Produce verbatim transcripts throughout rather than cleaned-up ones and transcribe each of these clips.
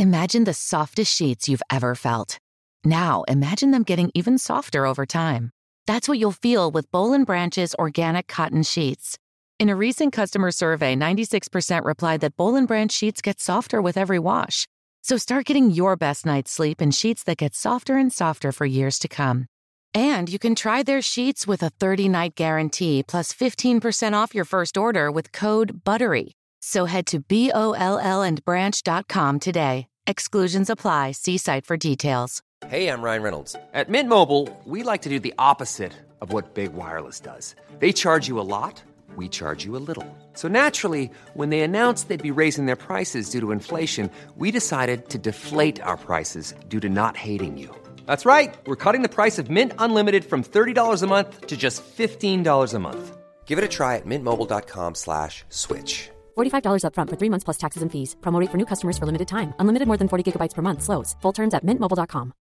Imagine the softest sheets you've ever felt. Now, imagine them getting even softer over time. That's what you'll feel with Boll and Branch's organic cotton sheets. In a recent customer survey, ninety-six percent replied that Boll and Branch sheets get softer with every wash. So start getting your best night's sleep in sheets that get softer and softer for years to come. And you can try their sheets with a thirty-night guarantee plus fifteen percent off your first order with code BUTTERY. So head to B O L L and branch dot com today. Exclusions apply. See site for details. Hey, I'm Ryan Reynolds. At Mint Mobile, we like to do the opposite of what Big Wireless does. They charge you a lot. We charge you a little. So naturally, when they announced they'd be raising their prices due to inflation, we decided to deflate our prices due to not hating you. That's right. We're cutting the price of Mint Unlimited from thirty dollars a month to just fifteen dollars a month. Give it a try at mintmobile.com slash switch. forty-five dollars up front for three months plus taxes and fees. Promo rate for new customers for limited time. Unlimited more than forty gigabytes per month. Slows full terms at mint mobile dot com.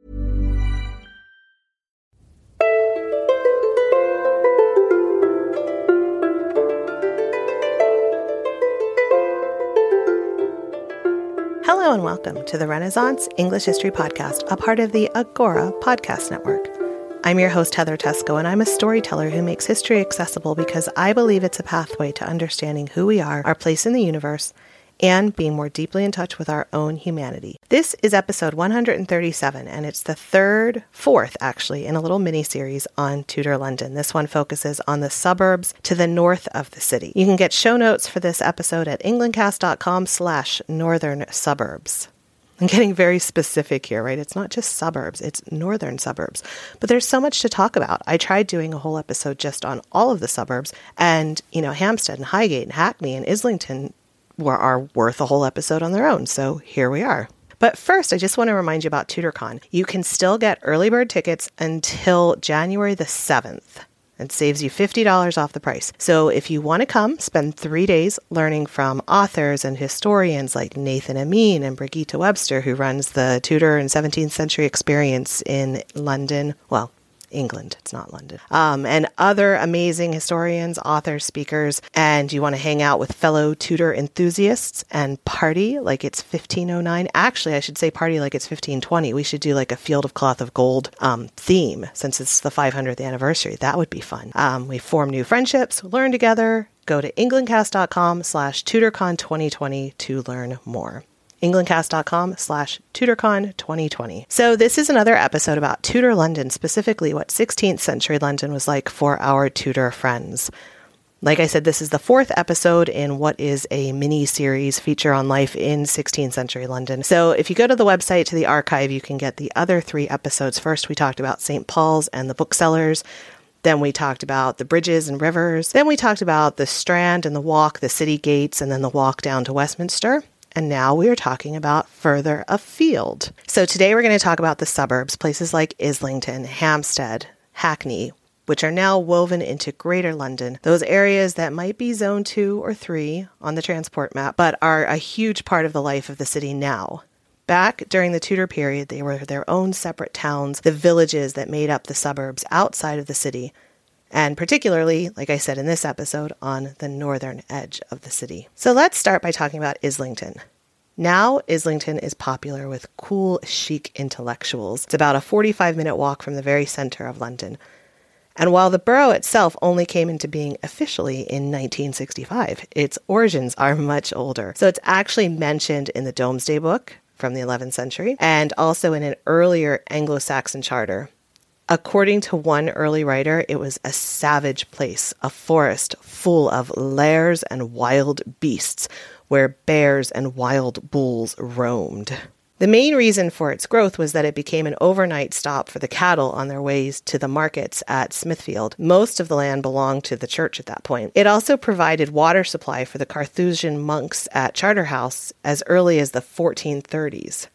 Hello and welcome to the Renaissance English History Podcast, a part of the Agora Podcast Network. I'm your host, Heather Teysko, and I'm a storyteller who makes history accessible because I believe it's a pathway to understanding who we are, our place in the universe, and being more deeply in touch with our own humanity. This is episode one hundred thirty-seven, and it's the third, fourth actually, in a little mini-series on Tudor London. This one focuses on the suburbs to the north of the city. You can get show notes for this episode at englandcast.com slash northern suburbs. I'm getting very specific here, right? It's not just suburbs, it's northern suburbs. But there's so much to talk about. I tried doing a whole episode just on all of the suburbs, and, you know, Hampstead and Highgate and Hackney and Islington were are worth a whole episode on their own. So here we are. But first, I just want to remind you about TudorCon. You can still get early bird tickets until January the seventh. It saves you fifty dollars off the price. So if you want to come, spend three days learning from authors and historians like Nathan Amin and Brigitte Webster, who runs the Tudor and seventeenth century experience in London, well, England, it's not London, um, and other amazing historians, authors, speakers, and you want to hang out with fellow Tudor enthusiasts and party like it's fifteen oh nine. Actually, I should say party like it's fifteen twenty. We should do like a Field of Cloth of Gold um, theme since it's the five hundredth anniversary. That would be fun. Um, we form new friendships, learn together. Go to englandcast.com slash TudorCon 2020 to learn more. englandcast.com slash TudorCon 2020. So this is another episode about Tudor London, specifically what sixteenth century London was like for our Tudor friends. Like I said, this is the fourth episode in what is a mini-series feature on life in sixteenth century London. So if you go to the website, to the archive, you can get the other three episodes. First, we talked about Saint Paul's and the booksellers. Then we talked about the bridges and rivers. Then we talked about the Strand and the walk, the city gates, and then the walk down to Westminster. And now we are talking about further afield. So today we're going to talk about the suburbs, places like Islington, Hampstead, Hackney, which are now woven into Greater London. Those areas that might be zone two or three on the transport map, but are a huge part of the life of the city now. Back during the Tudor period, they were their own separate towns, the villages that made up the suburbs outside of the city, and particularly, like I said in this episode, on the northern edge of the city. So let's start by talking about Islington. Now, Islington is popular with cool, chic intellectuals. It's about a forty-five minute walk from the very center of London. And while the borough itself only came into being officially in nineteen sixty-five, its origins are much older. So it's actually mentioned in the Domesday Book from the eleventh century, and also in an earlier Anglo-Saxon charter. According to one early writer, it was a savage place, a forest full of lairs and wild beasts, where bears and wild bulls roamed. The main reason for its growth was that it became an overnight stop for the cattle on their ways to the markets at Smithfield. Most of the land belonged to the church at that point. It also provided water supply for the Carthusian monks at Charterhouse as early as the fourteen thirties.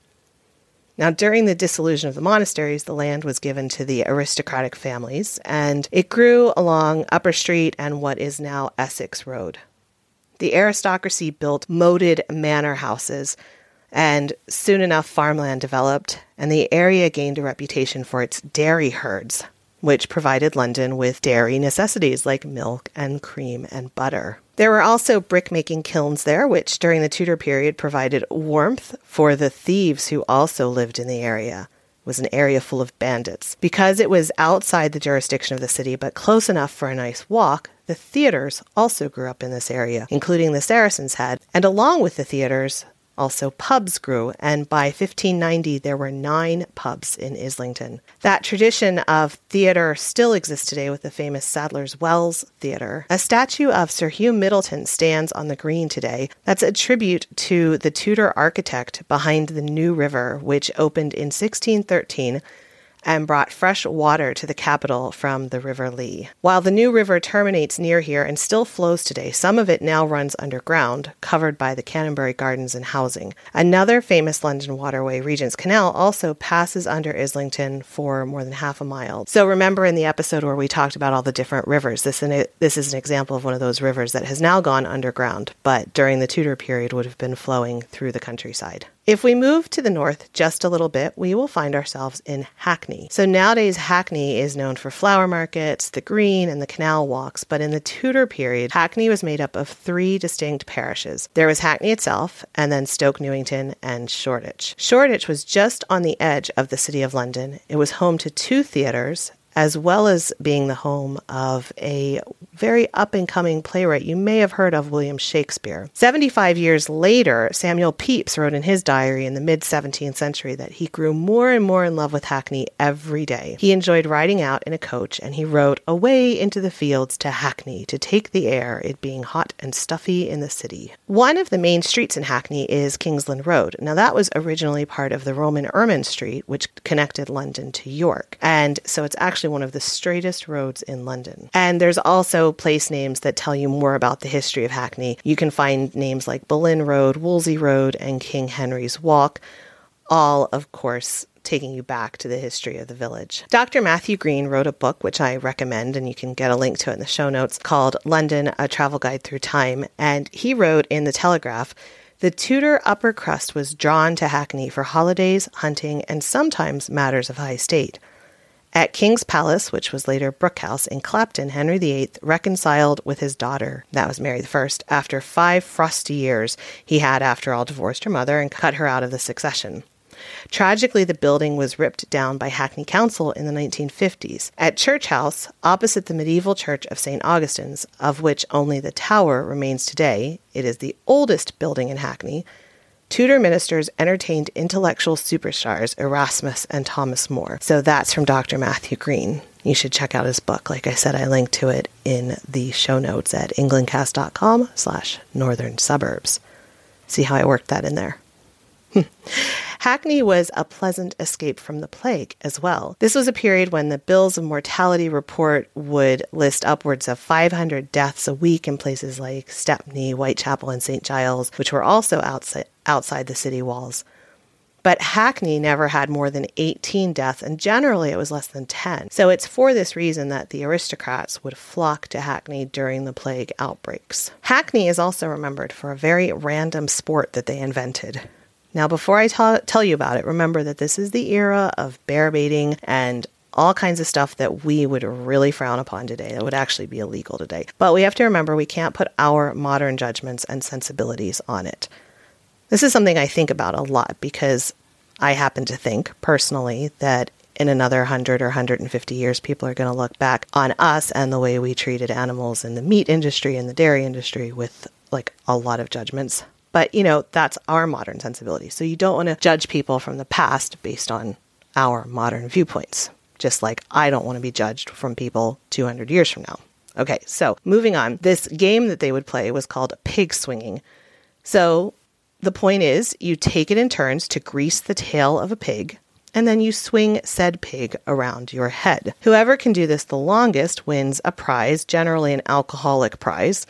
Now, during the dissolution of the monasteries, the land was given to the aristocratic families, and it grew along Upper Street and what is now Essex Road. The aristocracy built moated manor houses, and soon enough farmland developed, and the area gained a reputation for its dairy herds. which provided London with dairy necessities like milk and cream and butter. There were also brick-making kilns there, which during the Tudor period provided warmth for the thieves who also lived in the area. It was an area full of bandits. Because it was outside the jurisdiction of the city, but close enough for a nice walk, the theaters also grew up in this area, including the Saracen's Head, and along with the theaters, also pubs grew, and by fifteen ninety, there were nine pubs in Islington. That tradition of theatre still exists today with the famous Sadler's Wells Theatre. A statue of Sir Hugh Middleton stands on the green today. That's a tribute to the Tudor architect behind the New River, which opened in sixteen thirteen and brought fresh water to the capital from the River Lee. While the New River terminates near here and still flows today, some of it now runs underground, covered by the Canonbury Gardens and housing. Another famous London waterway, Regent's Canal, also passes under Islington for more than half a mile. So remember in the episode where we talked about all the different rivers, this, this is an example of one of those rivers that has now gone underground, but during the Tudor period would have been flowing through the countryside. If we move to the north just a little bit, we will find ourselves in Hackney. So nowadays, Hackney is known for flower markets, the green, and the canal walks. But in the Tudor period, Hackney was made up of three distinct parishes. There was Hackney itself, and then Stoke Newington and Shoreditch. Shoreditch was just on the edge of the City of London. It was home to two theatres, as well as being the home of a very up-and-coming playwright you may have heard of, William Shakespeare. seventy-five years later, Samuel Pepys wrote in his diary in the mid-seventeenth century that he grew more and more in love with Hackney every day. He enjoyed riding out in a coach, and he wrote, "Away into the fields to Hackney to take the air, it being hot and stuffy in the city." One of the main streets in Hackney is Kingsland Road. Now, that was originally part of the Roman Ermine Street, which connected London to York. And so it's actually one of the straightest roads in London. And there's also place names that tell you more about the history of Hackney. You can find names like Boleyn Road, Wolsey Road, and King Henry's Walk, all, of course, taking you back to the history of the village. Doctor Matthew Green wrote a book, which I recommend, and you can get a link to it in the show notes, called London, A Travel Guide Through Time. And he wrote in the Telegraph, "The Tudor upper crust was drawn to Hackney for holidays, hunting, and sometimes matters of high state. At King's Palace, which was later Brooke House in Clapton, Henry the Eighth reconciled with his daughter, that was Mary the First, after five frosty years he had, after all, divorced her mother and cut her out of the succession. Tragically, the building was ripped down by Hackney Council in the nineteen fifties. At Church House, opposite the medieval church of Saint Augustine's, of which only the tower remains today, it is the oldest building in Hackney, Tudor ministers entertained intellectual superstars Erasmus and Thomas More." So that's from Doctor Matthew Green. You should check out his book. Like I said, I linked to it in the show notes at englandcast.com slash northern suburbs. See how I worked that in there? Hackney was a pleasant escape from the plague as well. This was a period when the Bills of Mortality report would list upwards of five hundred deaths a week in places like Stepney, Whitechapel, and Saint Giles, which were also outside, outside the city walls. But Hackney never had more than eighteen deaths, and generally it was less than ten. So it's for this reason that the aristocrats would flock to Hackney during the plague outbreaks. Hackney is also remembered for a very random sport that they invented. Now, before I ta- tell you about it, remember that this is the era of bear baiting and all kinds of stuff that we would really frown upon today, that would actually be illegal today. But we have to remember we can't put our modern judgments and sensibilities on it. This is something I think about a lot because I happen to think personally that in another one hundred or one hundred fifty years, people are going to look back on us and the way we treated animals in the meat industry and the dairy industry with like a lot of judgments. But, you know, that's our modern sensibility. So you don't want to judge people from the past based on our modern viewpoints, just like I don't want to be judged from people two hundred years from now. Okay, so moving on. This game that they would play was called pig swinging. So the point is you take it in turns to grease the tail of a pig, and then you swing said pig around your head. Whoever can do this the longest wins a prize, generally an alcoholic prize.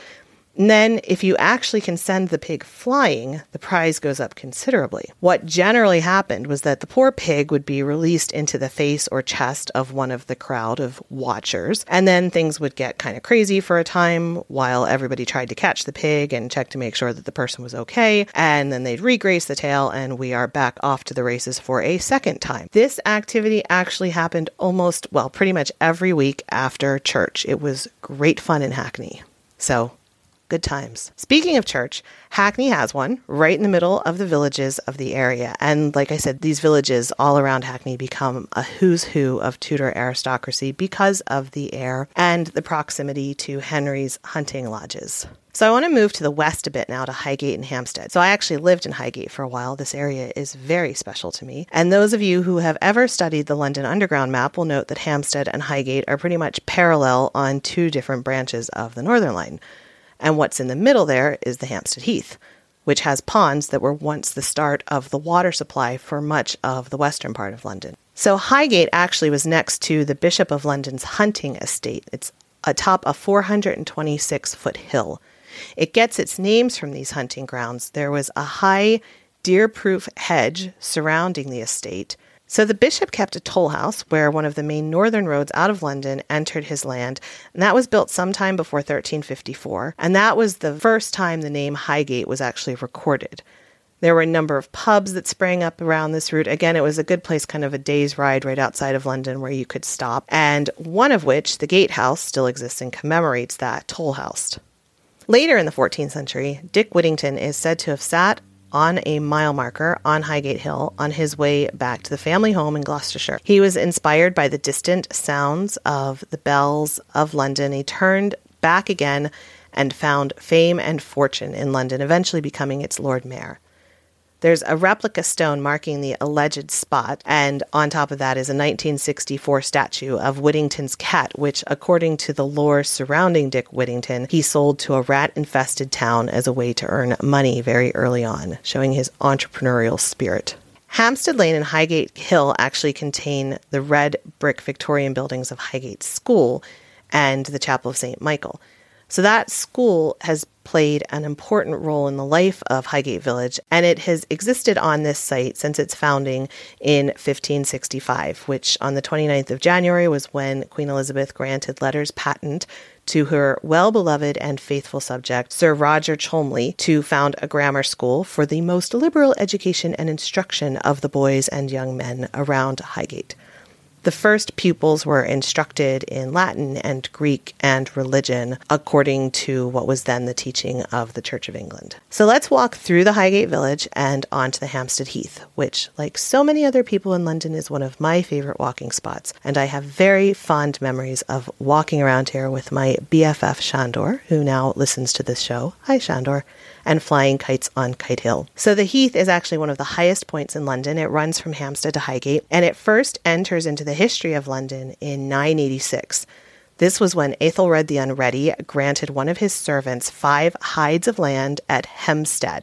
And then if you actually can send the pig flying, the prize goes up considerably. What generally happened was that the poor pig would be released into the face or chest of one of the crowd of watchers, and then things would get kind of crazy for a time while everybody tried to catch the pig and check to make sure that the person was okay, and then they'd regrace the tail, and we are back off to the races for a second time. This activity actually happened almost, well, pretty much every week after church. It was great fun in Hackney. So, good times. Speaking of church, Hackney has one right in the middle of the villages of the area. And like I said, these villages all around Hackney become a who's who of Tudor aristocracy because of the air and the proximity to Henry's hunting lodges. So I want to move to the west a bit now to Highgate and Hampstead. So I actually lived in Highgate for a while. This area is very special to me. And those of you who have ever studied the London Underground map will note that Hampstead and Highgate are pretty much parallel on two different branches of the Northern Line. And what's in the middle there is the Hampstead Heath, which has ponds that were once the start of the water supply for much of the western part of London. So Highgate actually was next to the Bishop of London's hunting estate. It's atop a four hundred twenty-six foot hill. It gets its names from these hunting grounds. There was a high deer-proof hedge surrounding the estate. So the bishop kept a toll house where one of the main northern roads out of London entered his land, and that was built sometime before thirteen fifty-four, and that was the first time the name Highgate was actually recorded. There were a number of pubs that sprang up around this route. Again, it was a good place, kind of a day's ride right outside of London where you could stop, and one of which, the Gatehouse, still exists and commemorates that toll house. Later in the fourteenth century, Dick Whittington is said to have sat on a mile marker on Highgate Hill on his way back to the family home in Gloucestershire. He was inspired by the distant sounds of the bells of London. He turned back again and found fame and fortune in London, eventually becoming its Lord Mayor. There's a replica stone marking the alleged spot, and on top of that is a nineteen sixty-four statue of Whittington's cat, which, according to the lore surrounding Dick Whittington, he sold to a rat-infested town as a way to earn money very early on, showing his entrepreneurial spirit. Hampstead Lane and Highgate Hill actually contain the red brick Victorian buildings of Highgate School and the Chapel of Saint Michael. So that school has played an important role in the life of Highgate Village, and it has existed on this site since its founding in fifteen sixty-five, which on the twenty-ninth of January was when Queen Elizabeth granted letters patent to her well-beloved and faithful subject, Sir Roger Cholmondeley, to found a grammar school for the most liberal education and instruction of the boys and young men around Highgate. The first pupils were instructed in Latin and Greek and religion according to what was then the teaching of the Church of England. So let's walk through the Highgate Village and onto the Hampstead Heath, which, like so many other people in London, is one of my favorite walking spots. And I have very fond memories of walking around here with my B F F Shandor, who now listens to this show. Hi, Shandor. And flying kites on Kite Hill. So the Heath is actually one of the highest points in London. It runs from Hampstead to Highgate, and it first enters into the history of London in nine eighty-six. This was when Aethelred the Unready granted one of his servants five hides of land at Hempstead.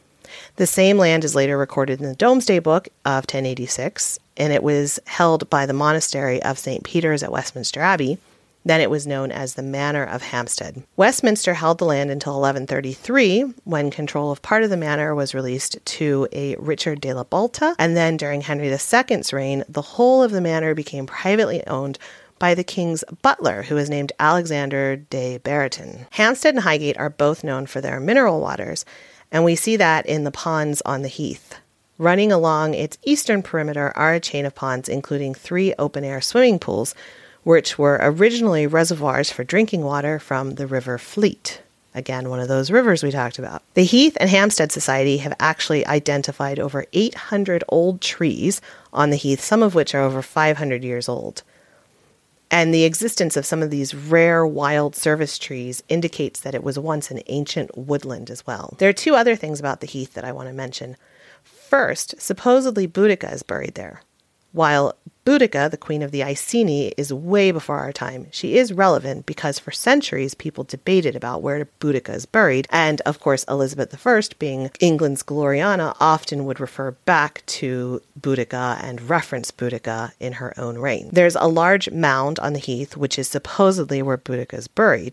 The same land is later recorded in the Domesday Book of ten eighty-six, and it was held by the monastery of Saint Peter's at Westminster Abbey. Then it was known as the Manor of Hampstead. Westminster held the land until eleven thirty-three, when control of part of the manor was released to a Richard de la Balta, and then during Henry the Second's reign, the whole of the manor became privately owned by the king's butler, who was named Alexander de Brereton. Hampstead and Highgate are both known for their mineral waters, and we see that in the ponds on the Heath. Running along its eastern perimeter are a chain of ponds, including three open-air swimming pools, which were originally reservoirs for drinking water from the River Fleet. Again, one of those rivers we talked about. The Heath and Hampstead Society have actually identified over eight hundred old trees on the Heath, some of which are over five hundred years old. And the existence of some of these rare wild service trees indicates that it was once an ancient woodland as well. There are two other things about the Heath that I want to mention. First, supposedly Boudica is buried there. While Boudica, the queen of the Iceni, is way before our time, she is relevant because for centuries people debated about where Boudica is buried, and of course Elizabeth the First, being England's Gloriana, often would refer back to Boudica and reference Boudica in her own reign. There's a large mound on the Heath, which is supposedly where Boudica is buried,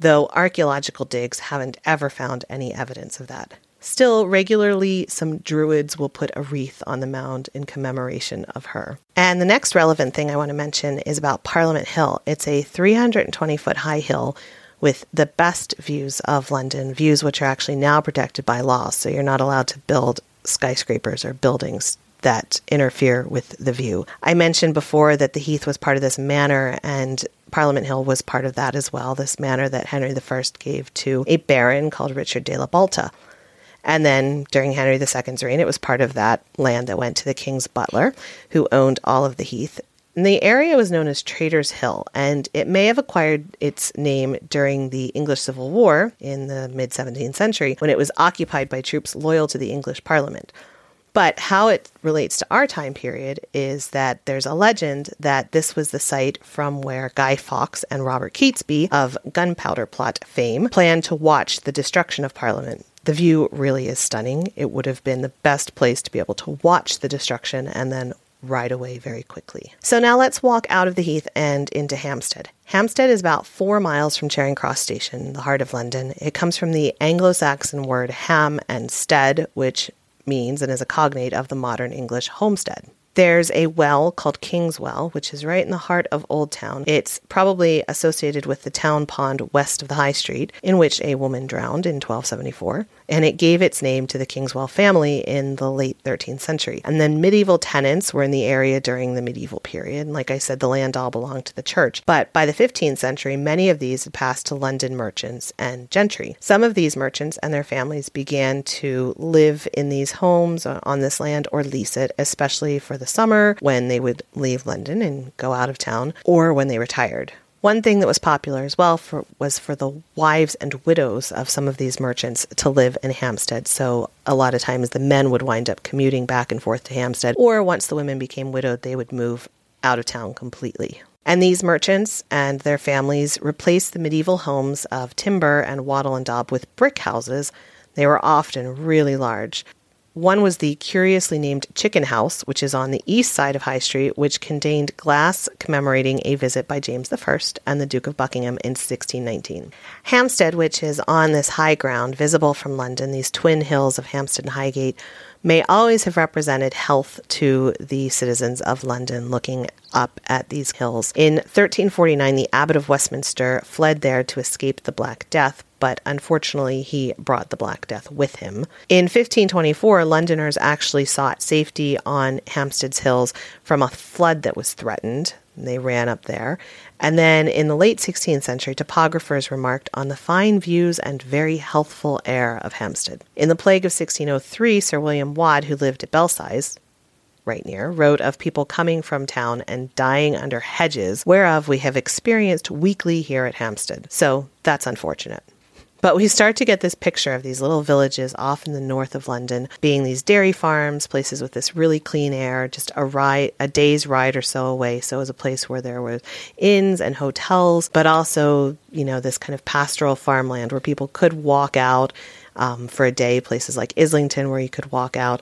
though archaeological digs haven't ever found any evidence of that. Still, regularly, some druids will put a wreath on the mound in commemoration of her. And the next relevant thing I want to mention is about Parliament Hill. It's a three hundred twenty foot high hill with the best views of London, views which are actually now protected by law. So you're not allowed to build skyscrapers or buildings that interfere with the view. I mentioned before that the Heath was part of this manor, and Parliament Hill was part of that as well, this manor that Henry the First gave to a baron called Richard de la Balta. And then during Henry the Second's reign, it was part of that land that went to the king's butler, who owned all of the Heath. And the area was known as Traitors' Hill, and it may have acquired its name during the English Civil War in the mid-seventeenth century, when it was occupied by troops loyal to the English Parliament. But how it relates to our time period is that there's a legend that this was the site from where Guy Fawkes and Robert Catesby of Gunpowder Plot fame planned to watch the destruction of Parliament. The view really is stunning. It would have been the best place to be able to watch the destruction and then ride away very quickly. So now let's walk out of the Heath and into Hampstead. Hampstead is about four miles from Charing Cross Station, the heart of London. It comes from the Anglo-Saxon word ham and stead, which means and is a cognate of the modern English homestead. There's a well called King's Well, which is right in the heart of Old Town. It's probably associated with the town pond west of the High Street, in which a woman drowned in twelve seventy-four, and it gave its name to the Kingswell family in the late thirteenth century. And then medieval tenants were in the area during the medieval period. And like I said, the land all belonged to the church. But by the fifteenth century, many of these had passed to London merchants and gentry. Some of these merchants and their families began to live in these homes on this land or lease it, especially for the summer when they would leave London and go out of town, or when they retired. One thing that was popular as well for, was for the wives and widows of some of these merchants to live in Hampstead. So a lot of times the men would wind up commuting back and forth to Hampstead, or once the women became widowed, they would move out of town completely. And these merchants and their families replaced the medieval homes of timber and wattle and daub with brick houses. They were often really large. One was the curiously named Chicken House, which is on the east side of High Street, which contained glass commemorating a visit by James the First and the Duke of Buckingham in sixteen nineteen. Hampstead, which is on this high ground visible from London, these twin hills of Hampstead and Highgate, may always have represented health to the citizens of London looking up at these hills. In thirteen forty-nine, the Abbot of Westminster fled there to escape the Black Death, but unfortunately he brought the Black Death with him. In fifteen twenty-four, Londoners actually sought safety on Hampstead's hills from a flood that was threatened. They ran up there. And then in the late sixteenth century, topographers remarked on the fine views and very healthful air of Hampstead. In the plague of sixteen oh three, Sir William Wadd, who lived at Belsize, right near, wrote of people coming from town and dying under hedges, whereof we have experienced weekly here at Hampstead. So that's unfortunate. But we start to get this picture of these little villages off in the north of London being these dairy farms, places with this really clean air, just a ride, a day's ride or so away. So it was a place where there were inns and hotels, but also, you know, this kind of pastoral farmland where people could walk out um, for a day, places like Islington where you could walk out,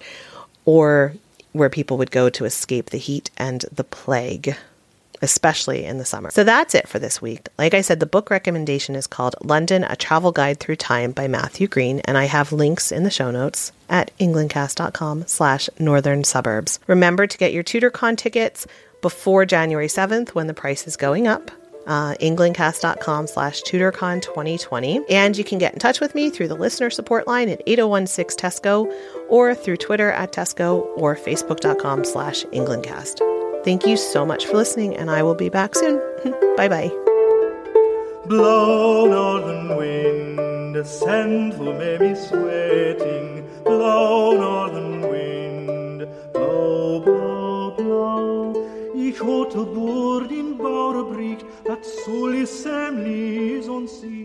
or where people would go to escape the heat and the plague, especially in the summer. So that's it for this week. Like I said, the book recommendation is called London, A Travel Guide Through Time by Matthew Green, and I have links in the show notes at englandcast.com slash northern suburbs. Remember to get your TutorCon tickets before January seventh when the price is going up. Uh, englandcast.com slash TutorCon 2020. And you can get in touch with me through the listener support line at eight oh one six Tesco, or through Twitter at Tesco, or facebook.com slash Englandcast. Thank you so much for listening, and I will be back soon. Bye-bye. Blow, northern wind, send who may be sweating. Blow, northern wind, blow, blow, blow. Ich hote bord in Bauerbriek, dat soll is semlis on sea.